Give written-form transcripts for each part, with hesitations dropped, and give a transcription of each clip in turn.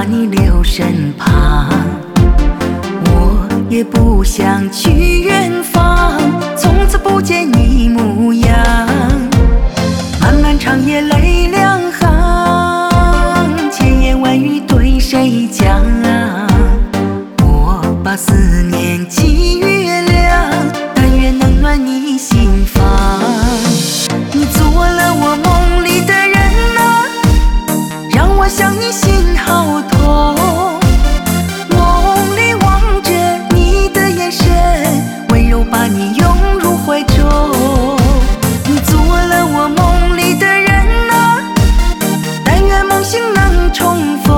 你留身旁，我也不想去远方，从此不见你模样。漫漫长夜泪两行，千言万语对谁讲？我把思念寄月亮，但愿能暖你心房。你做了我梦里的人啊，让我想你心好痛。梦里望着你的眼神，温柔把你拥入怀中。你做了我梦里的人啊，但愿梦醒能重逢。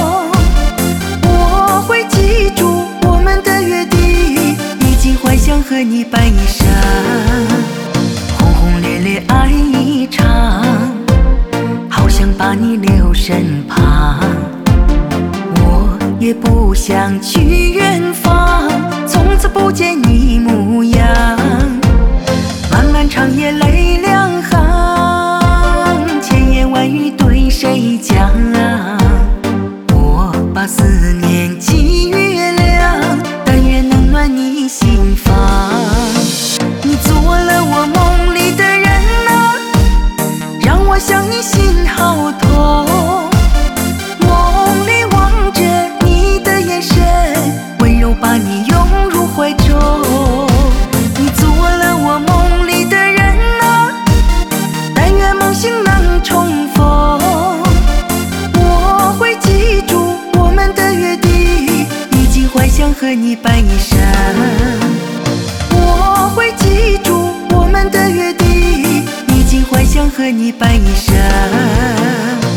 我会记住我们的约定，衣锦还乡和你办一生，轰轰烈烈爱一场，好想把你留身旁。我也不想去远方，从此不见你模样。漫漫长夜泪两行，千言万语对谁讲？我把思念寄月亮，但愿能暖你心房。你做了我梦里的人啊，让我想你心好痛。梦里望着你的眼神，温柔把你拥入怀中。你做了我梦里的人啊，但愿梦醒能重逢。我会记住我们的约定，衣锦还乡和你办一生。我会记住我们的约定，衣锦还乡和你办一生。